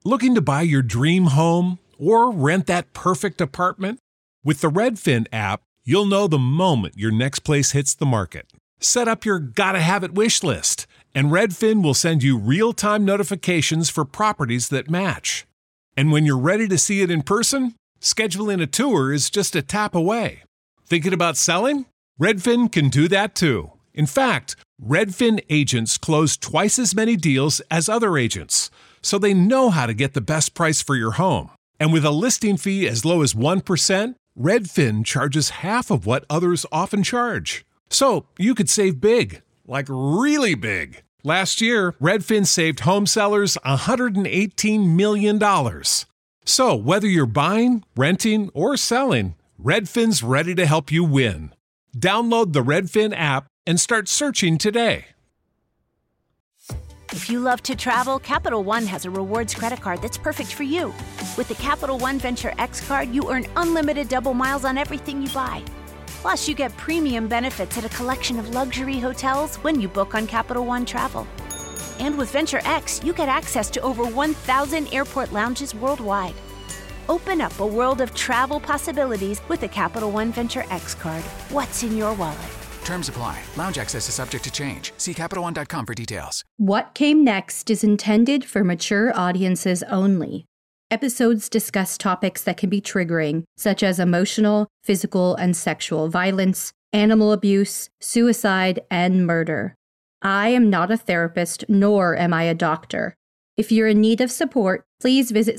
Looking to buy your dream home or rent that perfect apartment? With the Redfin app, you'll know the moment your next place hits the market. Set up your gotta-have-it wish list, and Redfin will send you real-time notifications for properties that match. And when you're ready to see it in person, scheduling a tour is just a tap away. Thinking about selling? Redfin can do that too. In fact, Redfin agents close twice as many deals as other agents, so they know how to get the best price for your home. And with a listing fee as low as 1%, Redfin charges half of what others often charge. So you could save big, like really big. Last year, Redfin saved home sellers $118 million. So whether you're buying, renting, or selling, Redfin's ready to help you win. Download the Redfin app and start searching today. If you love to travel, Capital One has a rewards credit card that's perfect for you. With the Capital One Venture X card, you earn unlimited double miles on everything you buy. Plus, you get premium benefits at a collection of luxury hotels when you book on Capital One Travel. And with Venture X, you get access to over 1,000 airport lounges worldwide. Open up a world of travel possibilities with the Capital One Venture X card. What's in your wallet? Terms apply. Lounge access is subject to change. See CapitalOne.com for details. What Came Next is intended for mature audiences only. Episodes discuss topics that can be triggering, such as emotional, physical, and sexual violence, animal abuse, suicide, and murder. I am not a therapist, nor am I a doctor. If you're in need of support, please visit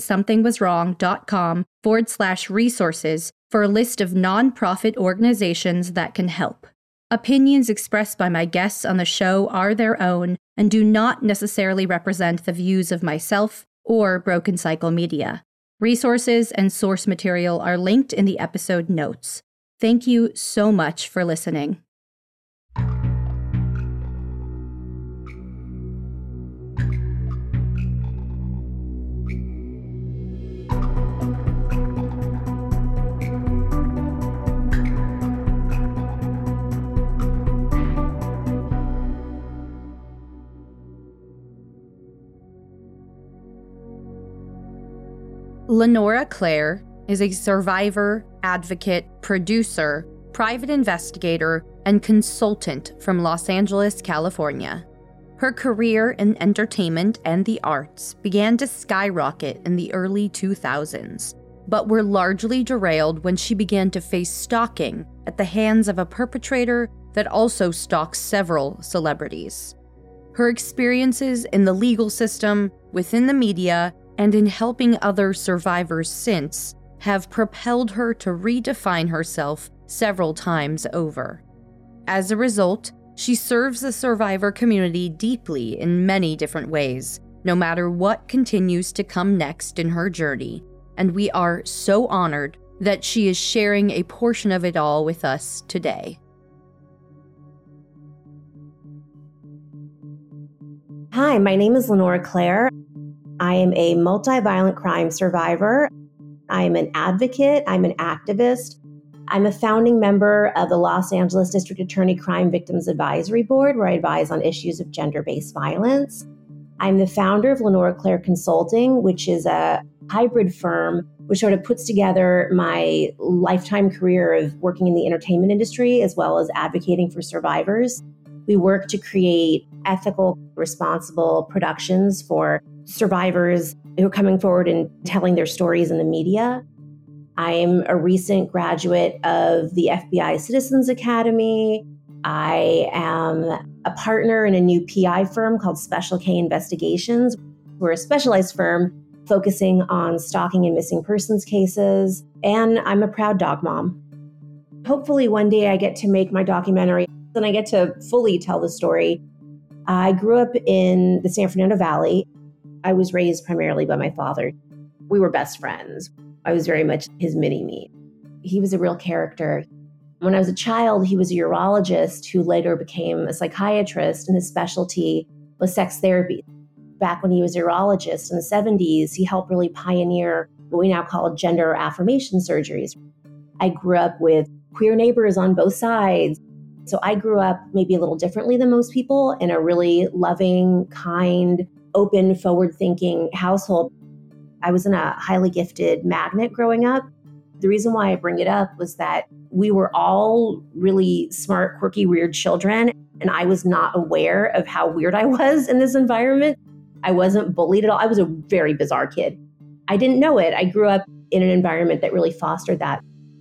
somethingwaswrong.com/resources for a list of nonprofit organizations that can help. Opinions expressed by my guests on the show are their own and do not necessarily represent the views of myself or Broken Cycle Media. Resources and source material are linked in the episode notes. Thank you so much for listening. Lenora Claire is a survivor, advocate, producer, private investigator, and consultant from Los Angeles, California. Her career in entertainment and the arts began to skyrocket in the early 2000s, but were largely derailed when she began to face stalking at the hands of a perpetrator that also stalks several celebrities. Her experiences in the legal system, within the media, and in helping other survivors since, have propelled her to redefine herself several times over. As a result, she serves the survivor community deeply in many different ways, no matter what continues to come next in her journey, and we are so honored that she is sharing a portion of it all with us today. Hi, my name is Lenora Claire. I am a multi-violent crime survivor. I am an advocate. I'm an activist. I'm a founding member of the Los Angeles District Attorney Crime Victims Advisory Board, where I advise on issues of gender-based violence. I'm the founder of Lenora Claire Consulting, which is a hybrid firm which sort of puts together my lifetime career of working in the entertainment industry as well as advocating for survivors. We work to create ethical, responsible productions for survivors who are coming forward and telling their stories in the media. I am a recent graduate of the FBI Citizens Academy. I am a partner in a new PI firm called Special K Investigations. We're a specialized firm focusing on stalking and missing persons cases. And I'm a proud dog mom. Hopefully one day I get to make my documentary and I get to fully tell the story. I grew up in the San Fernando Valley. I was raised primarily by my father. We were best friends. I was very much his mini-me. He was a real character. When I was a child, he was a urologist who later became a psychiatrist, and his specialty was sex therapy. Back when he was a urologist in the 70s, he helped really pioneer what we now call gender affirmation surgeries. I grew up with queer neighbors on both sides. So I grew up maybe a little differently than most people in a really loving, kind, open, forward-thinking household. I was in a highly gifted magnet growing up. The reason why I bring it up was that we were all really smart, quirky, weird children, and I was not aware of how weird I was in this environment. I wasn't bullied at all. I was a very bizarre kid. I didn't know it. I grew up in an environment that really fostered that.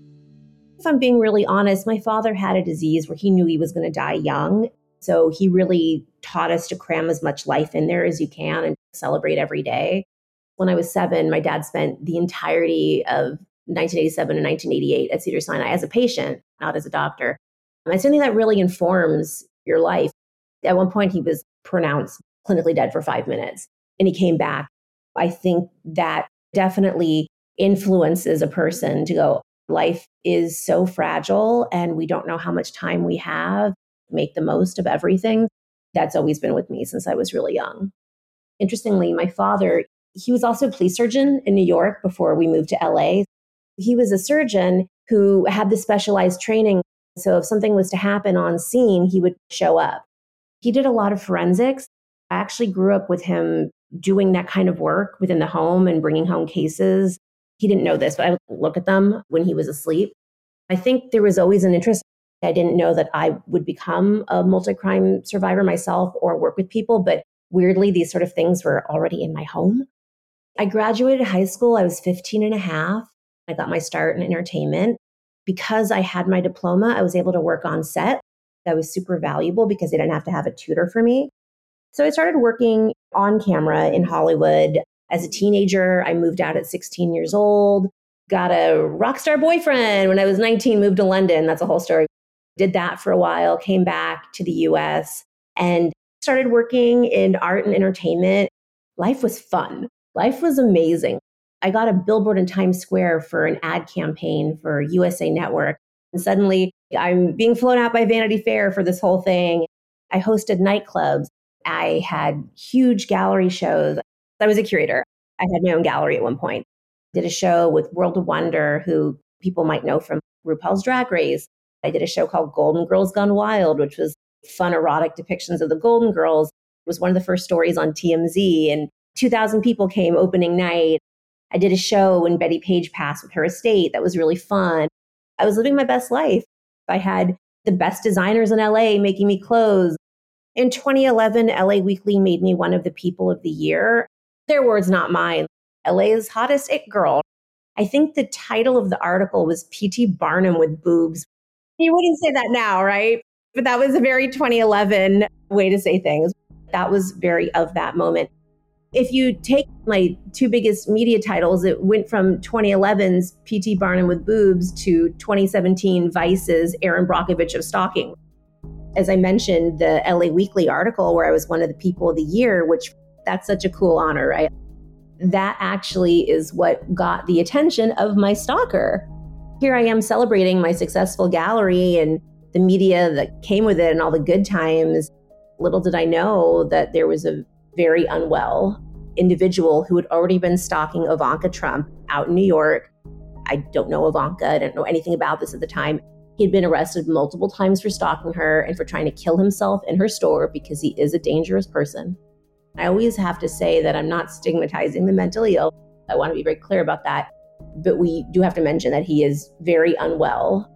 If I'm being really honest, my father had a disease where he knew he was going to die young. So he really taught us to cram as much life in there as you can and celebrate every day. When I was 7, my dad spent the entirety of 1987 and 1988 at Cedars-Sinai as a patient, not as a doctor. And I think that really informs your life. At one point, he was pronounced clinically dead for 5 minutes, and he came back. I think that definitely influences a person to go, life is so fragile, and we don't know how much time we have. Make the most of everything. That's always been with me since I was really young. Interestingly, my father, he was also a police surgeon in New York before we moved to LA. He was a surgeon who had the specialized training. So if something was to happen on scene, he would show up. He did a lot of forensics. I actually grew up with him doing that kind of work within the home and bringing home cases. He didn't know this, but I would look at them when he was asleep. I think there was always an interest. I didn't know that I would become a multi-crime survivor myself or work with people, but weirdly, these sort of things were already in my home. I graduated high school. I was 15 and a half. I got my start in entertainment. Because I had my diploma, I was able to work on set. That was super valuable because they didn't have to have a tutor for me. So I started working on camera in Hollywood. As a teenager, I moved out at 16 years old, got a rock star boyfriend when I was 19, moved to London. That's a whole story. Did that for a while, came back to the US and started working in art and entertainment. Life was fun. Life was amazing. I got a billboard in Times Square for an ad campaign for USA Network. And suddenly I'm being flown out by Vanity Fair for this whole thing. I hosted nightclubs. I had huge gallery shows. I was a curator. I had my own gallery at one point. Did a show with World of Wonder, who people might know from RuPaul's Drag Race. I did a show called Golden Girls Gone Wild, which was fun, erotic depictions of the Golden Girls. It was one of the first stories on TMZ, and 2,000 people came opening night. I did a show when Betty Page passed with her estate. That was really fun. I was living my best life. I had the best designers in LA making me clothes. In 2011, LA Weekly made me one of the people of the year. Their words, not mine. LA's hottest it girl. I think the title of the article was P.T. Barnum with boobs. You wouldn't say that now, right? But that was a very 2011 way to say things. That was very of that moment. If you take my 2 biggest media titles, it went from 2011's P.T. Barnum with boobs to 2017 Vice's Erin Brockovich of stalking. As I mentioned, the LA Weekly article where I was one of the people of the year, which that's such a cool honor, right? That actually is what got the attention of my stalker. Here I am celebrating my successful gallery and the media that came with it and all the good times. Little did I know that there was a very unwell individual who had already been stalking Ivanka Trump out in New York. I don't know Ivanka. I didn't know anything about this at the time. He'd been arrested multiple times for stalking her and for trying to kill himself in her store because he is a dangerous person. I always have to say that I'm not stigmatizing the mentally ill. I want to be very clear about that. But we do have to mention that he is very unwell,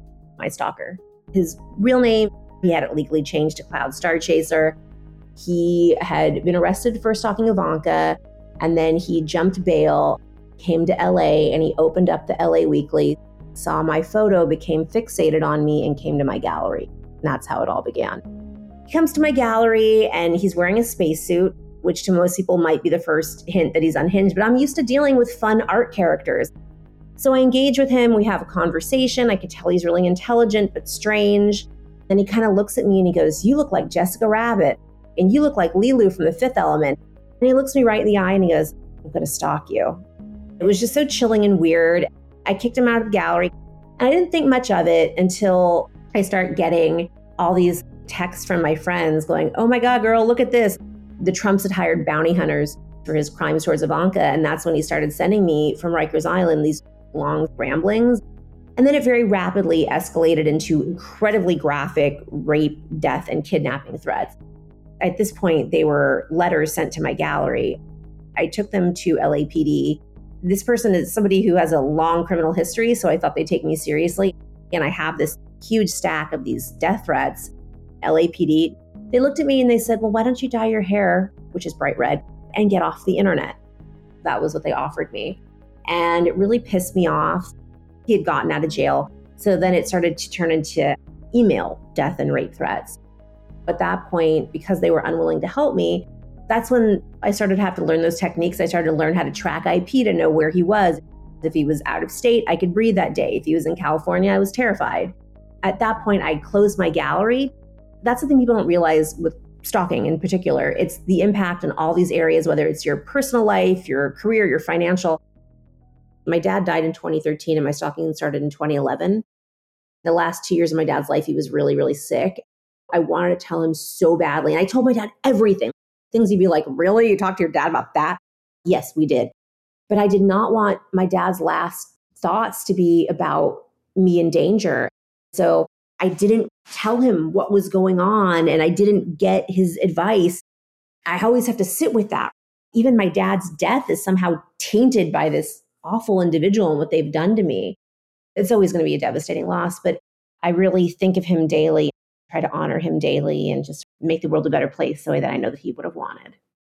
my stalker. His real name, he had it legally changed to Cloud Star Chaser. He had been arrested for stalking Ivanka, and then he jumped bail, came to LA, and he opened up the LA Weekly, saw my photo, became fixated on me, and came to my gallery. And that's how it all began. He comes to my gallery, and he's wearing a spacesuit, which to most people might be the first hint that he's unhinged, but I'm used to dealing with fun art characters. So I engage with him, we have a conversation. I could tell he's really intelligent, but strange. And he kind of looks at me and he goes, "You look like Jessica Rabbit, and you look like Lilu from The Fifth Element." And he looks me right in the eye and he goes, "I'm gonna stalk you." It was just so chilling and weird. I kicked him out of the gallery. And I didn't think much of it until I start getting all these texts from my friends going, "Oh my God, girl, look at this." The Trumps had hired bounty hunters for his crimes towards Ivanka. And that's when he started sending me from Rikers Island these long ramblings. And then it very rapidly escalated into incredibly graphic rape, death, and kidnapping threats. At this point, they were letters sent to my gallery. I took them to LAPD. This person is somebody who has a long criminal history, so I thought they'd take me seriously. And I have this huge stack of these death threats. LAPD, they looked at me and they said, well, why don't you dye your hair, which is bright red, and get off the internet? That was what they offered me. And it really pissed me off. He had gotten out of jail. So then it started to turn into email death and rape threats. At that point, because they were unwilling to help me, that's when I started to have to learn those techniques. I started to learn how to track IP to know where he was. If he was out of state, I could breathe that day. If he was in California, I was terrified. At that point, I closed my gallery. That's the thing people don't realize with stalking in particular. It's the impact in all these areas, whether it's your personal life, your career, your financial. My dad died in 2013 and my stalking started in 2011. The last 2 years of my dad's life, he was really, really sick. I wanted to tell him so badly. And I told my dad everything. Things he'd be like, really? You talked to your dad about that? Yes, we did. But I did not want my dad's last thoughts to be about me in danger. So I didn't tell him what was going on and I didn't get his advice. I always have to sit with that. Even my dad's death is somehow tainted by this awful individual and what they've done to me. It's always going to be a devastating loss, but I really think of him daily, try to honor him daily and just make the world a better place the way that I know that he would have wanted.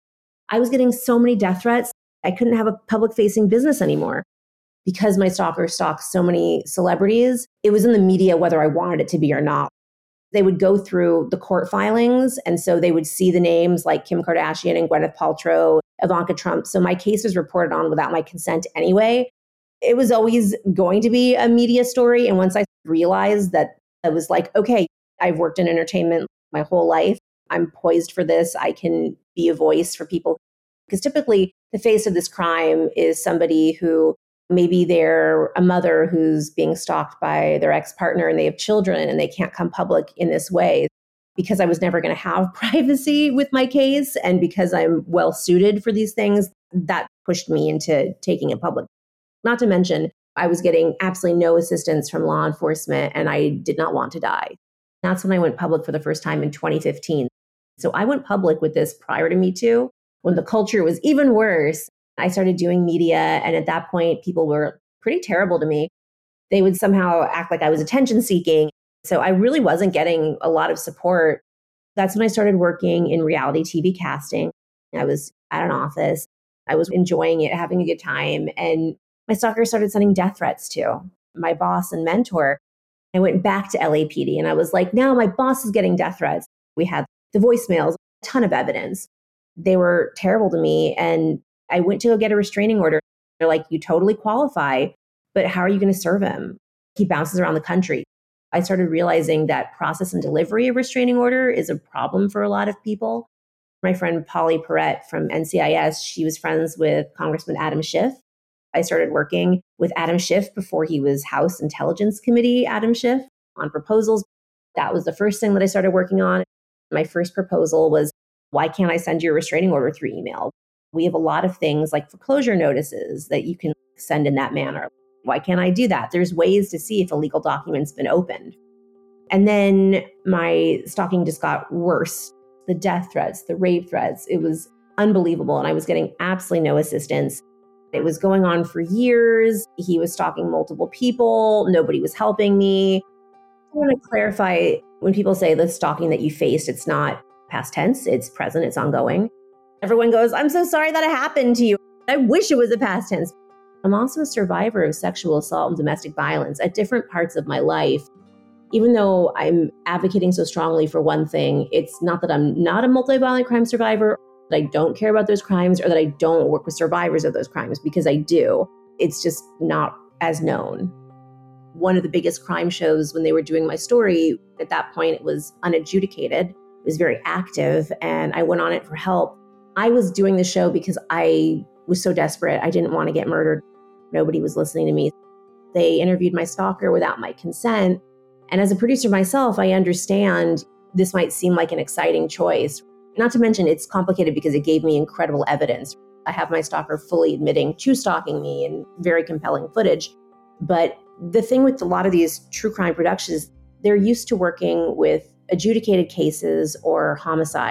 I was getting so many death threats. I couldn't have a public-facing business anymore. Because my stalker stalked so many celebrities, it was in the media whether I wanted it to be or not. They would go through the court filings, and so they would see the names like Kim Kardashian and Gwyneth Paltrow, Ivanka Trump. So my case was reported on without my consent anyway. It was always going to be a media story. And once I realized that, I was like, okay, I've worked in entertainment my whole life. I'm poised for this. I can be a voice for people. Because typically the face of this crime is somebody who maybe they're a mother who's being stalked by their ex-partner and they have children and they can't come public in this way. Because I was never going to have privacy with my case and because I'm well suited for these things, that pushed me into taking it public. Not to mention, I was getting absolutely no assistance from law enforcement and I did not want to die. That's when I went public for the first time in 2015. So I went public with this prior to Me Too, when the culture was even worse. I started doing media, and at that point, people were pretty terrible to me. They would somehow act like I was attention seeking. So I really wasn't getting a lot of support. That's when I started working in reality TV casting. I was at an office. I was enjoying it, having a good time. And my stalker started sending death threats too. My boss and mentor, I went back to LAPD and I was like, now my boss is getting death threats. We had the voicemails, a ton of evidence. They were terrible to me. And I went to go get a restraining order. They're like, you totally qualify, but how are you going to serve him? He bounces around the country. I started realizing that process and delivery of restraining order is a problem for a lot of people. My friend Polly Perrette from NCIS, she was friends with Congressman Adam Schiff. I started working with Adam Schiff before he was House Intelligence Committee Adam Schiff on proposals. That was the first thing that I started working on. My first proposal was, why can't I send you a restraining order through email? We have a lot of things like foreclosure notices that you can send in that manner. Why can't I do that? There's ways to see if a legal document's been opened. And then my stalking just got worse. The death threats, the rape threats, it was unbelievable. And I was getting absolutely no assistance. It was going on for years. He was stalking multiple people. Nobody was helping me. I want to clarify, when people say the stalking that you faced, it's not past tense, it's present, it's ongoing. Everyone goes, I'm so sorry that it happened to you. I wish it was a past tense. I'm also a survivor of sexual assault and domestic violence at different parts of my life. Even though I'm advocating so strongly for one thing, it's not that I'm not a multi-violent crime survivor, that I don't care about those crimes, or that I don't work with survivors of those crimes, because I do. It's just not as known. One of the biggest crime shows, when they were doing my story, at that point, it was unadjudicated. It was very active, and I went on it for help. I was doing the show because I was so desperate. I didn't want to get murdered. Nobody was listening to me. They interviewed my stalker without my consent. And as a producer myself, I understand this might seem like an exciting choice. Not to mention, it's complicated because it gave me incredible evidence. I have my stalker fully admitting to stalking me and very compelling footage. But the thing with a lot of these true crime productions, they're used to working with adjudicated cases or homicide.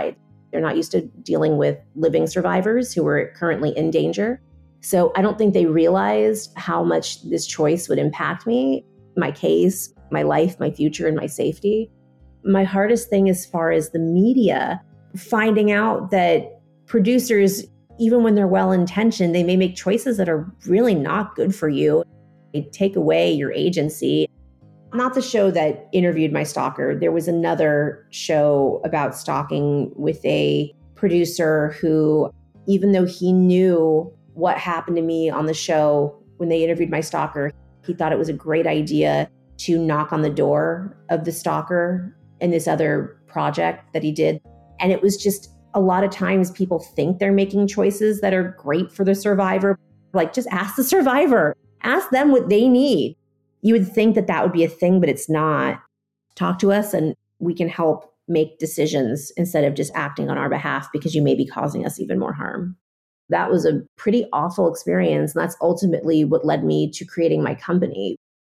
They're not used to dealing with living survivors who were currently in danger. So I don't think they realized how much this choice would impact me, my case, my life, my future, and my safety. My hardest thing as far as the media, finding out that producers, even when they're well-intentioned, they may make choices that are really not good for you. They take away your agency. Not the show that interviewed my stalker. There was another show about stalking with a producer who, even though he knew what happened to me on the show when they interviewed my stalker, he thought it was a great idea to knock on the door of the stalker in this other project that he did. And it was just a lot of times people think they're making choices that are great for the survivor. Like, just ask the survivor, ask them what they need. You would think that that would be a thing, but it's not. Talk to us and we can help make decisions instead of just acting on our behalf because you may be causing us even more harm. That was a pretty awful experience. And that's ultimately what led me to creating my company.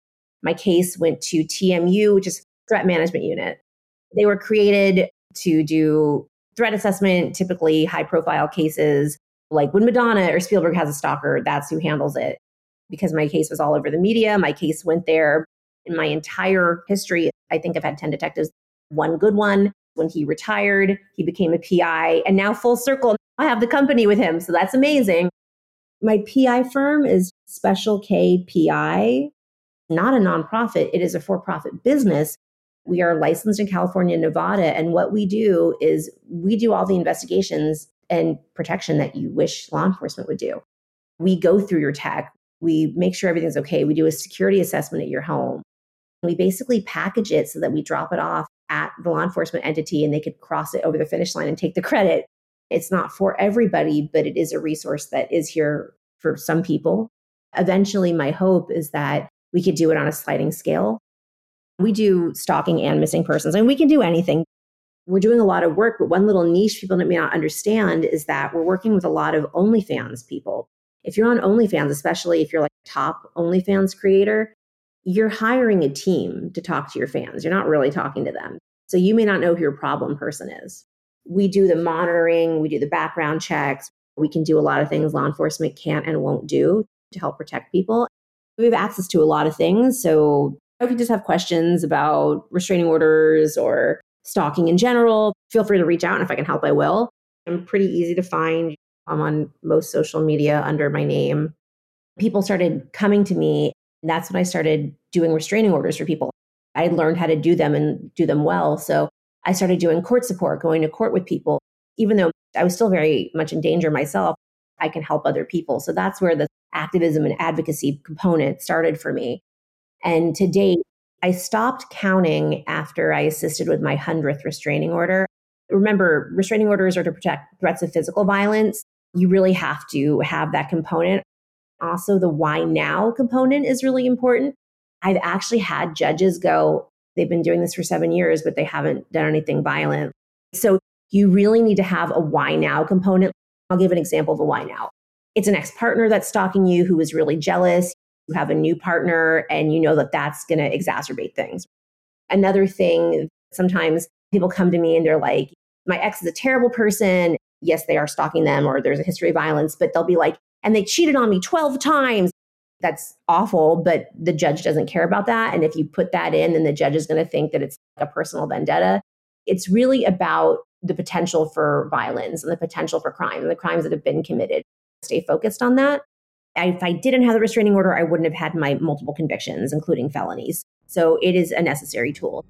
My case went to TMU, which is Threat Management Unit. They were created to do threat assessment, typically high profile cases. Like when Madonna or Spielberg has a stalker, that's who handles it. Because my case was all over the media, my case went there. In my entire history, I think I've had 10 detectives. One good one. When he retired, he became a PI. And now full circle, I have the company with him. So that's amazing. My PI firm is Special K PI, not a nonprofit. It is a for-profit business. We are licensed in California and Nevada. And what we do is we do all the investigations and protection that you wish law enforcement would do. We go through your tech. We make sure everything's okay. We do a security assessment at your home. We basically package it so that we drop it off at the law enforcement entity and they could cross it over the finish line and take the credit. It's not for everybody, but it is a resource that is here for some people. Eventually, my hope is that we could do it on a sliding scale. We do stalking and missing persons, and we can do anything. We're doing a lot of work, but one little niche people may not understand is that we're working with a lot of OnlyFans people. If you're on OnlyFans, especially if you're like a top OnlyFans creator, you're hiring a team to talk to your fans. You're not really talking to them. So you may not know who your problem person is. We do the monitoring, we do the background checks. We can do a lot of things law enforcement can't and won't do to help protect people. We have access to a lot of things. So if you just have questions about restraining orders or stalking in general, feel free to reach out. And if I can help, I will. I'm pretty easy to find. I'm on most social media under my name. People started coming to me. And that's when I started doing restraining orders for people. I learned how to do them and do them well. So I started doing court support, going to court with people. Even though I was still very much in danger myself, I can help other people. So that's where the activism and advocacy component started for me. And to date, I stopped counting after I assisted with my 100th restraining order. Remember, restraining orders are to protect threats of physical violence. You really have to have that component. Also, the why now component is really important. I've actually had judges go, they've been doing this for 7 years, but they haven't done anything violent. So you really need to have a why now component. I'll give an example of a why now. It's an ex-partner that's stalking you who is really jealous. You have a new partner and you know that that's going to exacerbate things. Another thing, sometimes people come to me and they're like, my ex is a terrible person. Yes, they are stalking them or there's a history of violence, but they'll be like, and they cheated on me 12 times. That's awful, but the judge doesn't care about that. And if you put that in, then the judge is going to think that it's a personal vendetta. It's really about the potential for violence and the potential for crime and the crimes that have been committed. Stay focused on that. If I didn't have the restraining order, I wouldn't have had my multiple convictions, including felonies. So it is a necessary tool.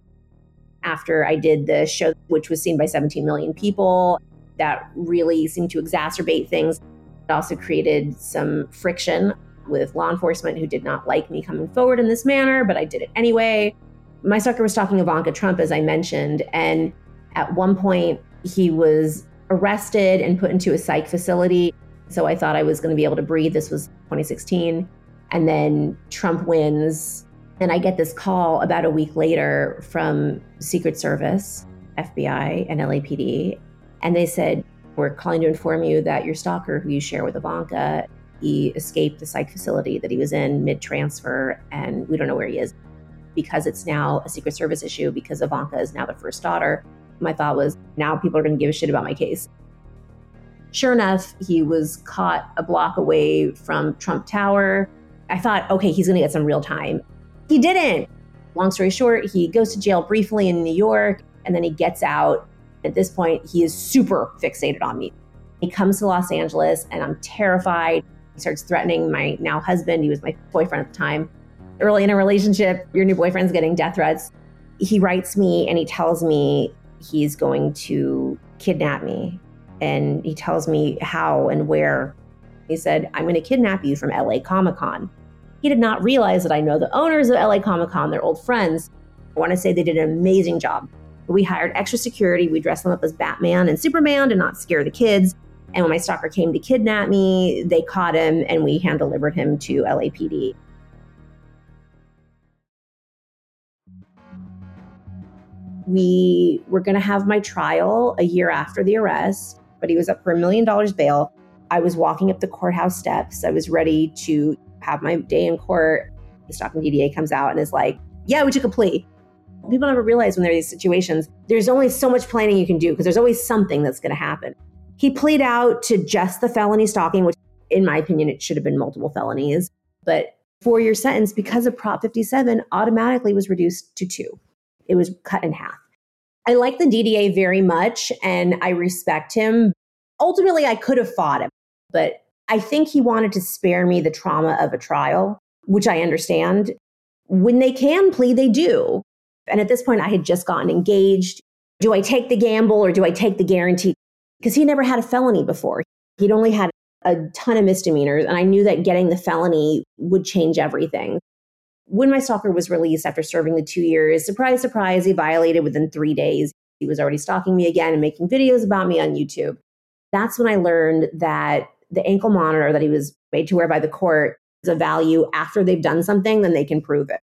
After I did the show, which was seen by 17 million people, that really seemed to exacerbate things. It also created some friction with law enforcement who did not like me coming forward in this manner, but I did it anyway. My stalker was stalking Ivanka Trump, as I mentioned, and at one point he was arrested and put into a psych facility. So I thought I was going to be able to breathe. This was 2016. And then Trump wins. And I get this call about a week later from Secret Service, FBI, and LAPD. And they said, we're calling to inform you that your stalker, who you share with Ivanka, he escaped the psych facility that he was in mid-transfer, and we don't know where he is. Because it's now a Secret Service issue, because Ivanka is now the first daughter, My thought was, now people are going to give a shit about my case. Sure enough, he was caught a block away from Trump Tower. I thought, okay, he's going to get some real time. He didn't. Long story short, he goes to jail briefly in New York, and then he gets out. At this point, he is super fixated on me. He comes to Los Angeles, and I'm terrified. He starts threatening my now husband. He was my boyfriend at the time. Early in a relationship, your new boyfriend's getting death threats. He writes me and he tells me he's going to kidnap me. And he tells me how and where. He said, I'm going to kidnap you from LA Comic-Con. He did not realize that I know the owners of LA Comic-Con. They're old friends. I want to say they did an amazing job. We hired extra security. We dressed them up as Batman and Superman to not scare the kids. And when my stalker came to kidnap me, they caught him and we hand-delivered him to LAPD. We were going to have my trial a year after the arrest, but he was up for $1 million bail. I was walking up the courthouse steps. I was ready to have my day in court. The Stockton DDA comes out and is like, yeah, we took a plea. People never realize when there are these situations, there's only so much planning you can do because there's always something that's going to happen. He pleaded out to just the felony stalking, which in my opinion, it should have been multiple felonies. But 4-year sentence because of Prop 57 automatically was reduced to 2. It was cut in half. I like the DDA very much and I respect him. Ultimately, I could have fought him, but I think he wanted to spare me the trauma of a trial, which I understand. When they can plead, they do. And at this point, I had just gotten engaged. Do I take the gamble or do I take the guarantee? Because he never had a felony before. He'd only had a ton of misdemeanors. And I knew that getting the felony would change everything. When my stalker was released after serving the 2 years, surprise, surprise, he violated within 3 days. He was already stalking me again and making videos about me on YouTube. That's when I learned that the ankle monitor that he was made to wear by the court is a value after they've done something, then they can prove it.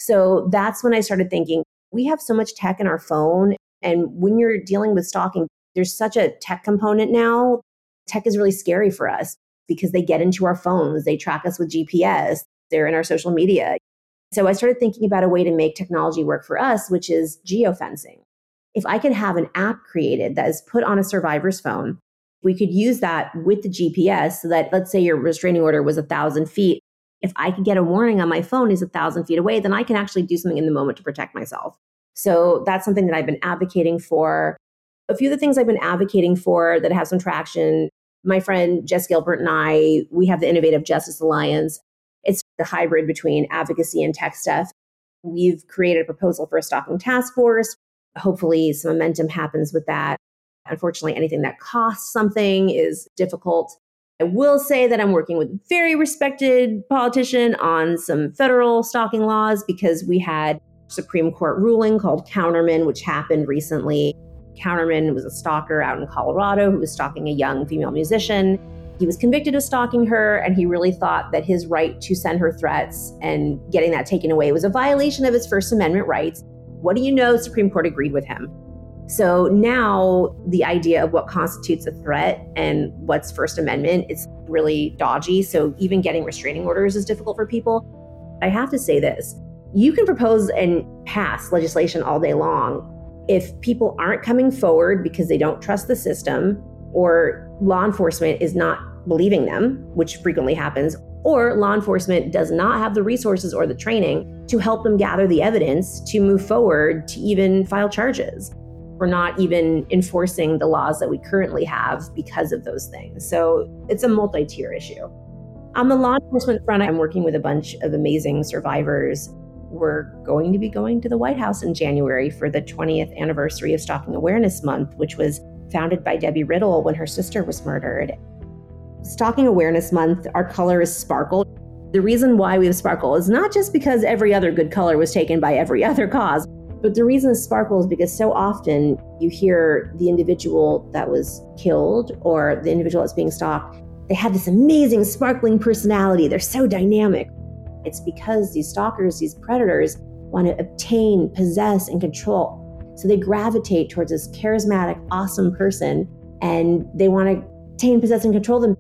So that's when I started thinking, we have so much tech in our phone. And when you're dealing with stalking, there's such a tech component now. Tech is really scary for us because they get into our phones. They track us with GPS. They're in our social media. So I started thinking about a way to make technology work for us, which is geofencing. If I could have an app created that is put on a survivor's phone, we could use that with the GPS so that, let's say your restraining order was 1,000 feet. If I could get a warning on my phone is 1,000 feet away, then I can actually do something in the moment to protect myself. So that's something that I've been advocating for. A few of the things I've been advocating for that have some traction, my friend Jess Gilbert and I, we have the Innovative Justice Alliance. It's the hybrid between advocacy and tech stuff. We've created a proposal for a stalking task force. Hopefully some momentum happens with that. Unfortunately, anything that costs something is difficult. I will say that I'm working with a very respected politician on some federal stalking laws because we had a Supreme Court ruling called Counterman, which happened recently. Counterman was a stalker out in Colorado who was stalking a young female musician. He was convicted of stalking her, and he really thought that his right to send her threats and getting that taken away was a violation of his First Amendment rights. What do you know? Supreme Court agreed with him. So now the idea of what constitutes a threat and what's First Amendment, it's really dodgy. So even getting restraining orders is difficult for people. I have to say this. You can propose and pass legislation all day long. If people aren't coming forward because they don't trust the system, or law enforcement is not believing them, which frequently happens, or law enforcement does not have the resources or the training to help them gather the evidence to move forward to even file charges. We're not even enforcing the laws that we currently have because of those things. So it's a multi-tier issue. On the law enforcement front, I'm working with a bunch of amazing survivors. We're going to be going to the White House in January for the 20th anniversary of Stalking Awareness Month, which was founded by Debbie Riddle when her sister was murdered. Stalking Awareness Month, our color is sparkle. The reason why we have sparkle is not just because every other good color was taken by every other cause, but the reason it's sparkle is because so often you hear the individual that was killed or the individual that's being stalked, they have this amazing sparkling personality. They're so dynamic. It's because these stalkers, these predators, want to obtain, possess, and control. So they gravitate towards this charismatic, awesome person, and they want to obtain, possess, and control them.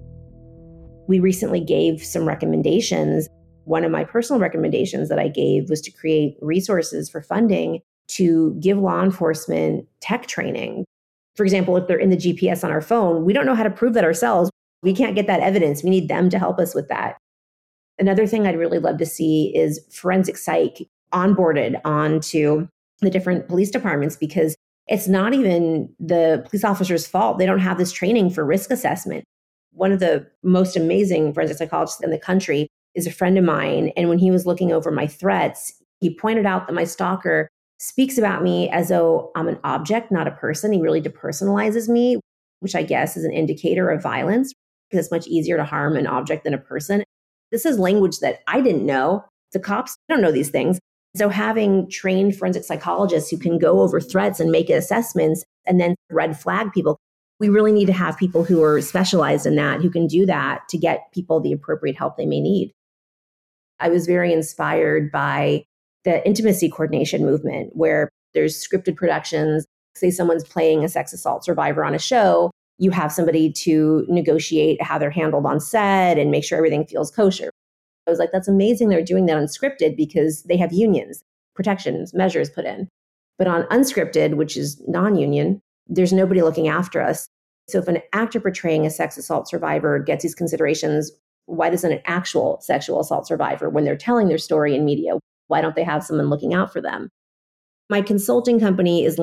We recently gave some recommendations. One of my personal recommendations that I gave was to create resources for funding to give law enforcement tech training. For example, if they're in the GPS on our phone, we don't know how to prove that ourselves. We can't get that evidence. We need them to help us with that. Another thing I'd really love to see is forensic psych onboarded onto the different police departments, because it's not even the police officer's fault. They don't have this training for risk assessment. One of the most amazing forensic psychologists in the country is a friend of mine. And when he was looking over my threats, he pointed out that my stalker speaks about me as though I'm an object, not a person. He really depersonalizes me, which I guess is an indicator of violence, because it's much easier to harm an object than a person. This is language that I didn't know. The cops don't know these things. So having trained forensic psychologists who can go over threats and make assessments and then red flag people, we really need to have people who are specialized in that, who can do that to get people the appropriate help they may need. I was very inspired by the intimacy coordination movement, where there's scripted productions. Say someone's playing a sex assault survivor on a show, you have somebody to negotiate how they're handled on set and make sure everything feels kosher. I was like, that's amazing they're doing that unscripted, because they have unions, protections, measures put in. But on unscripted, which is non-union, there's nobody looking after us. So if an actor portraying a sex assault survivor gets these considerations, why doesn't an actual sexual assault survivor, when they're telling their story in media, why don't they have someone looking out for them? My consulting company is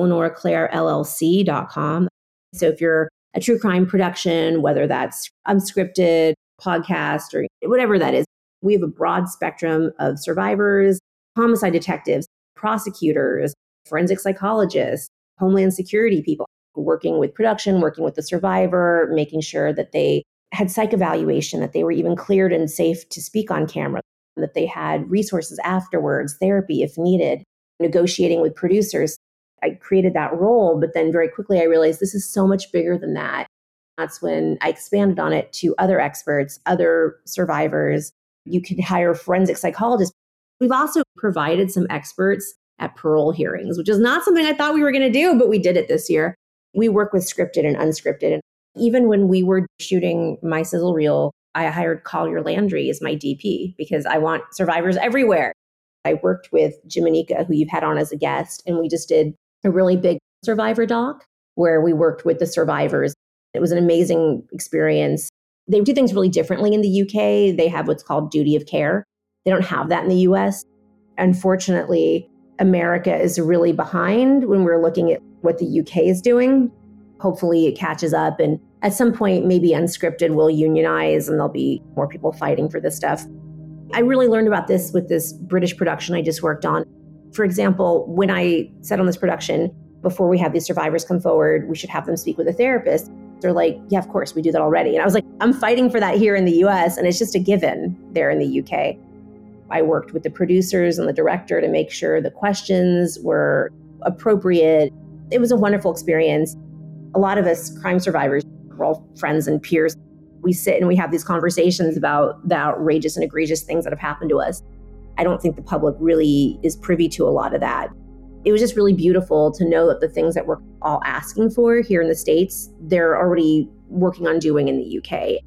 LenoraClaireLLC.com. So if you're a true crime production, whether that's unscripted, podcast, or whatever that is, we have a broad spectrum of survivors, homicide detectives, prosecutors, forensic psychologists, homeland security people, working with production, working with the survivor, making sure that they had psych evaluation, that they were even cleared and safe to speak on camera, that they had resources afterwards, therapy if needed, negotiating with producers. I created that role, but then very quickly I realized this is so much bigger than that. That's when I expanded on it to other experts, other survivors. You could hire forensic psychologists. We've also provided some experts at parole hearings, which is not something I thought we were going to do, but we did it this year. We work with scripted and unscripted. And even when we were shooting my sizzle reel, I hired Collier Landry as my DP, because I want survivors everywhere. I worked with Jiminica, who you've had on as a guest, and we just did a really big survivor doc where we worked with the survivors. It was an amazing experience. They do things really differently in the UK. They have what's called duty of care. They don't have that in the US. Unfortunately, America is really behind when we're looking at what the UK is doing. Hopefully it catches up, and at some point, maybe unscripted will unionize and there'll be more people fighting for this stuff. I really learned about this with this British production I just worked on. For example, when I said on this production, before we have these survivors come forward, we should have them speak with a therapist. They're like, yeah, of course, we do that already. And I was like, I'm fighting for that here in the US, and it's just a given there in the UK. I worked with the producers and the director to make sure the questions were appropriate. It was a wonderful experience. A lot of us crime survivors, we're all friends and peers. We sit and we have these conversations about the outrageous and egregious things that have happened to us. I don't think the public really is privy to a lot of that. It was just really beautiful to know that the things that we're all asking for here in the States, they're already working on doing in the UK.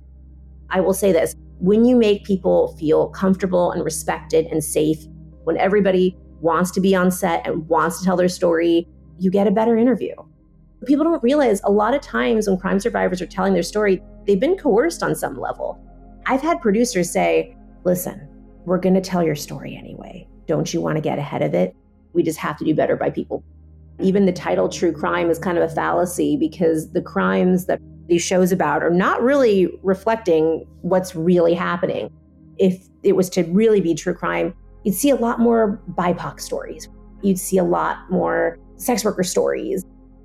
I will say this, when you make people feel comfortable and respected and safe, when everybody wants to be on set and wants to tell their story, you get a better interview. People don't realize a lot of times when crime survivors are telling their story, they've been coerced on some level. I've had producers say, listen, we're going to tell your story anyway. Don't you want to get ahead of it? We just have to do better by people. Even the title true crime is kind of a fallacy, because the crimes that these shows about are not really reflecting what's really happening. If it was to really be true crime, you'd see a lot more BIPOC stories. You'd see a lot more sex worker stories.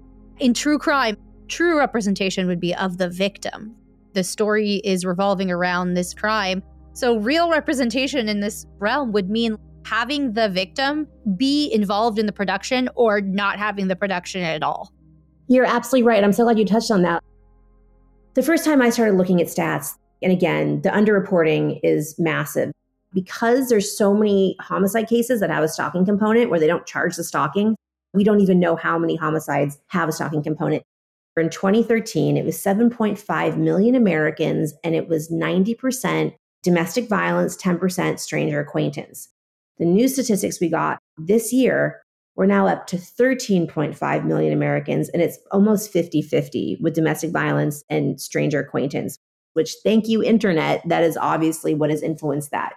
In true crime, true representation would be of the victim. The story is revolving around this crime. So real representation in this realm would mean having the victim be involved in the production or not having the production at all. You're absolutely right. I'm so glad you touched on that. The first time I started looking at stats, and again, the underreporting is massive. Because there's so many homicide cases that have a stalking component where they don't charge the stalking, we don't even know how many homicides have a stalking component. In 2013, it was 7.5 million Americans, and it was 90% domestic violence, 10% stranger acquaintance. The new statistics we got this year We're now up to 13.5 million Americans, and it's almost 50-50 with domestic violence and stranger acquaintance, which, thank you, internet, that is obviously what has influenced that.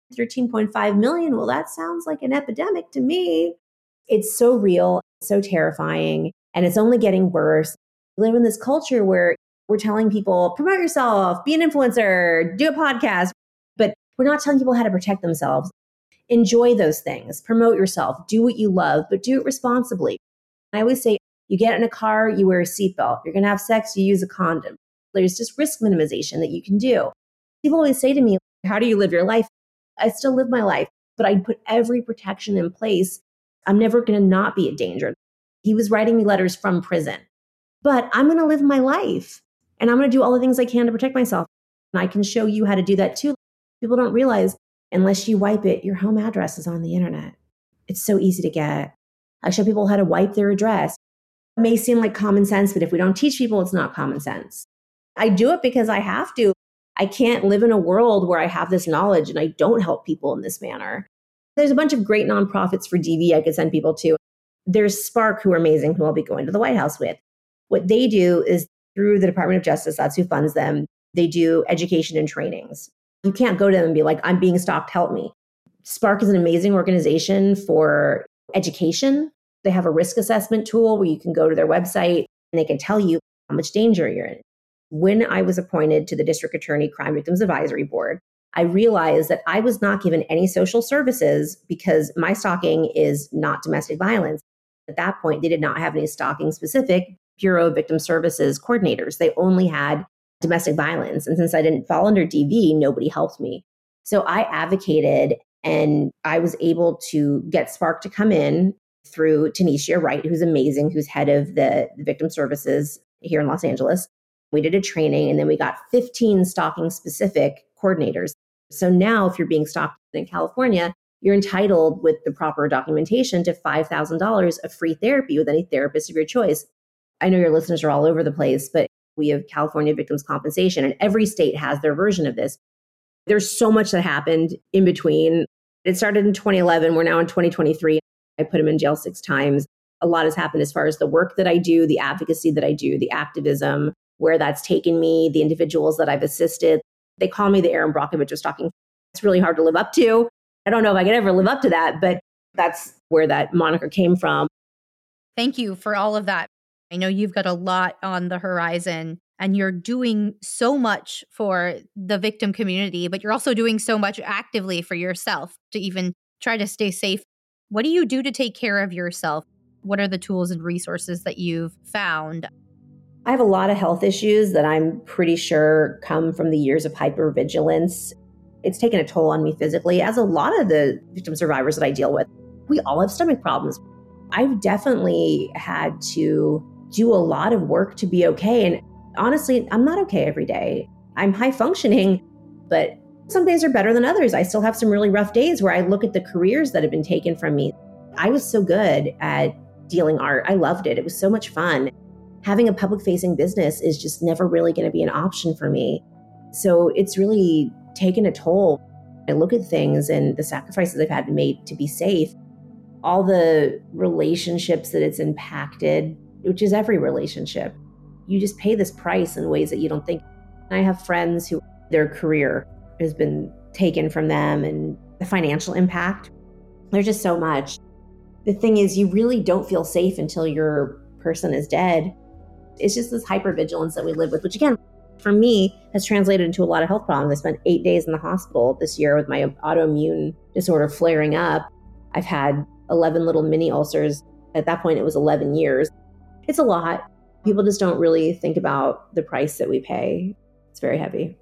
13.5 million, well, that sounds like an epidemic to me. It's so real, so terrifying, and it's only getting worse. We live in this culture where we're telling people, promote yourself, be an influencer, do a podcast, but we're not telling people how to protect themselves. Enjoy those things, promote yourself, do what you love, but do it responsibly. I always say, you get in a car, you wear a seatbelt. You're going to have sex, you use a condom. There's just risk minimization that you can do. People always say to me, how do you live your life? I still live my life, but I put every protection in place. I'm never going to not be a danger. He was writing me letters from prison, but I'm going to live my life and I'm going to do all the things I can to protect myself. And I can show you how to do that too. People don't realize unless you wipe it, your home address is on the internet. It's so easy to get. I show people how to wipe their address. It may seem like common sense, but if we don't teach people, it's not common sense. I do it because I have to. I can't live in a world where I have this knowledge and I don't help people in this manner. There's a bunch of great nonprofits for DV I could send people to. There's Spark, who are amazing, who I'll be going to the White House with. What they do is through the Department of Justice, that's who funds them, they do education and trainings. You can't go to them and be like, I'm being stalked, help me. Spark is an amazing organization for education. They have a risk assessment tool where you can go to their website and they can tell you how much danger you're in. When I was appointed to the District Attorney Crime Victims Advisory Board, I realized that I was not given any social services because my stalking is not domestic violence. At that point, they did not have any stalking specific Bureau of Victim Services coordinators. They only had domestic violence. And since I didn't fall under DV, nobody helped me. So I advocated and I was able to get Spark to come in through Tanisha Wright, who's amazing, who's head of the Victim Services here in Los Angeles. We did a training and then we got 15 stalking specific coordinators. So now if you're being stalked in California, you're entitled with the proper documentation to $5,000 of free therapy with any therapist of your choice. I know your listeners are all over the place, but we have California Victims Compensation, and every state has their version of this. There's so much that happened in between. It started in 2011. We're now in 2023. I put him in jail 6 times. A lot has happened as far as the work that I do, the advocacy that I do, the activism, where that's taken me, the individuals that I've assisted. They call me the Erin Brockovich of stalking. It's really hard to live up to. I don't know if I could ever live up to that, but that's where that moniker came from. Thank you for all of that. I know you've got a lot on the horizon and you're doing so much for the victim community, but you're also doing so much actively for yourself to even try to stay safe. What do you do to take care of yourself? What are the tools and resources that you've found? I have a lot of health issues that I'm pretty sure come from the years of hypervigilance. It's taken a toll on me physically, as a lot of the victim survivors that I deal with. We all have stomach problems. I've definitely had to do a lot of work to be okay. And honestly, I'm not okay every day. I'm high functioning, but some days are better than others. I still have some really rough days where I look at the careers that have been taken from me. I was so good at dealing art. I loved it. It was so much fun. Having a public facing business is just never really going to be an option for me. So it's really taken a toll. I look at things and the sacrifices I've had to make to be safe, all the relationships that it's impacted, which is every relationship. You just pay this price in ways that you don't think. I have friends who their career has been taken from them and the financial impact. There's just so much. The thing is, you really don't feel safe until your person is dead. It's just this hypervigilance that we live with, which again, for me, has translated into a lot of health problems. I spent 8 days in the hospital this year with my autoimmune disorder flaring up. I've had 11 little mini ulcers. At that point, it was 11 years. It's a lot. People just don't really think about the price that we pay. It's very heavy.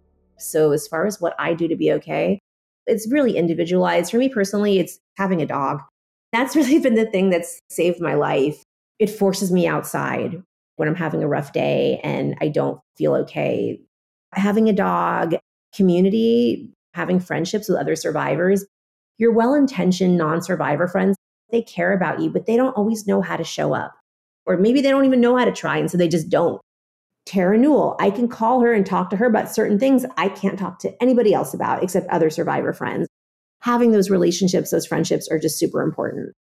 So as far as what I do to be okay, it's really individualized. For me personally, it's having a dog. That's really been the thing that's saved my life. It forces me outside when I'm having a rough day and I don't feel okay. Having a dog, community, having friendships with other survivors, your well-intentioned non-survivor friends, they care about you, but they don't always know how to show up. Or maybe they don't even know how to try, and so they just don't. Tara Newell, I can call her and talk to her about certain things I can't talk to anybody else about except other survivor friends. Having those relationships, those friendships are just super important.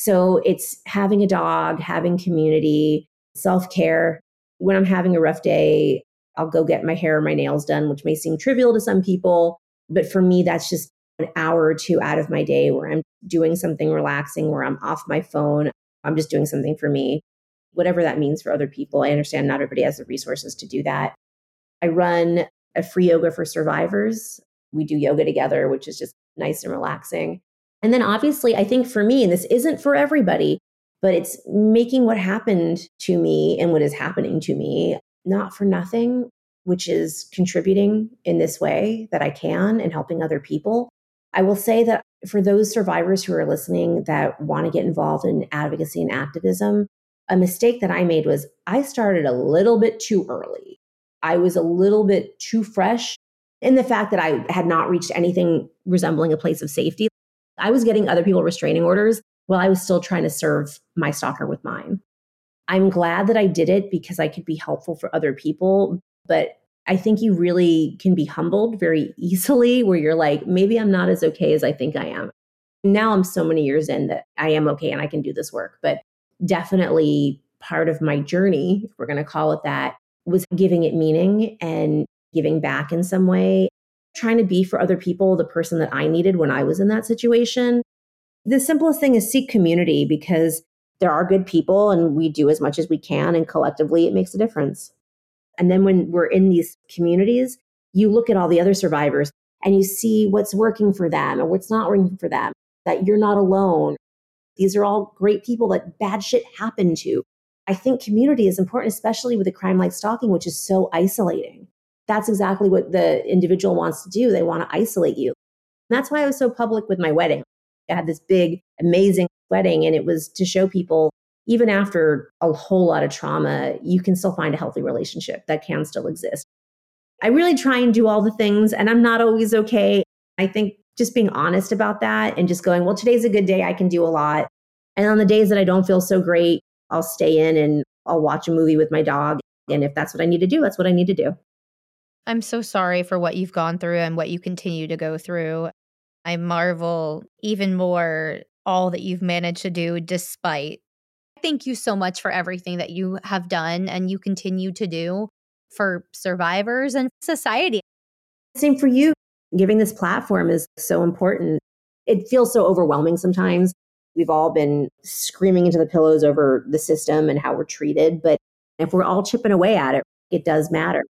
So it's having a dog, having community, self-care. When I'm having a rough day, I'll go get my hair or my nails done, which may seem trivial to some people. But for me, that's just an hour or two out of my day where I'm doing something relaxing, where I'm off my phone. I'm just doing something for me, whatever that means for other people. I understand not everybody has the resources to do that. I run a free yoga for survivors. We do yoga together, which is just nice and relaxing. And then obviously, I think for me, and this isn't for everybody, but it's making what happened to me and what is happening to me not for nothing, which is contributing in this way that I can and helping other people. I will say that for those survivors who are listening that want to get involved in advocacy and activism, a mistake that I made was I started a little bit too early. I was a little bit too fresh in the fact that I had not reached anything resembling a place of safety. I was getting other people restraining orders while I was still trying to serve my stalker with mine. I'm glad that I did it because I could be helpful for other people. But I think you really can be humbled very easily where you're like, maybe I'm not as okay as I think I am. Now I'm so many years in that I am okay and I can do this work. But definitely part of my journey, if we're going to call it that, was giving it meaning and giving back in some way, trying to be for other people the person that I needed when I was in that situation. The simplest thing is seek community because there are good people and we do as much as we can and collectively it makes a difference. And then when we're in these communities, you look at all the other survivors and you see what's working for them and what's not working for them, that you're not alone. These are all great people that bad shit happened to. I think community is important, especially with a crime like stalking, which is so isolating. That's exactly what the individual wants to do. They want to isolate you. And that's why I was so public with my wedding. I had this big, amazing wedding, and it was to show people, even after a whole lot of trauma, you can still find a healthy relationship that can still exist. I really try and do all the things, and I'm not always okay. I think just being honest about that and just going, well, today's a good day. I can do a lot. And on the days that I don't feel so great, I'll stay in and I'll watch a movie with my dog. And if that's what I need to do, that's what I need to do. I'm so sorry for what you've gone through and what you continue to go through. I marvel even more all that you've managed to do despite. Thank you so much for everything that you have done and you continue to do for survivors and society. Same for you. Giving this platform is so important. It feels so overwhelming sometimes. We've all been screaming into the pillows over the system and how we're treated. But if we're all chipping away at it, it does matter.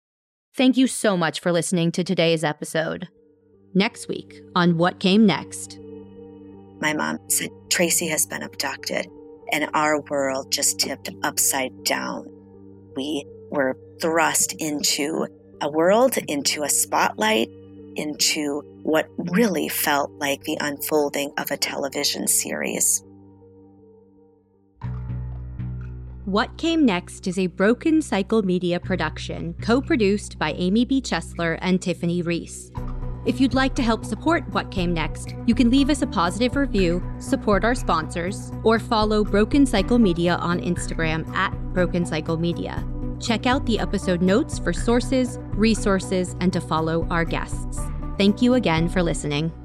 Thank you so much for listening to today's episode. Next week on What Came Next. My mom said, Tracy has been abducted, and our world just tipped upside down. We were thrust into a world, into a spotlight, into what really felt like the unfolding of a television series. What Came Next is a Broken Cycle Media production, co-produced by Amy B. Chesler and Tiffany Reese. If you'd like to help support What Came Next, you can leave us a positive review, support our sponsors, or follow Broken Cycle Media on Instagram @Broken Cycle Media. Check out the episode notes for sources, resources, and to follow our guests. Thank you again for listening.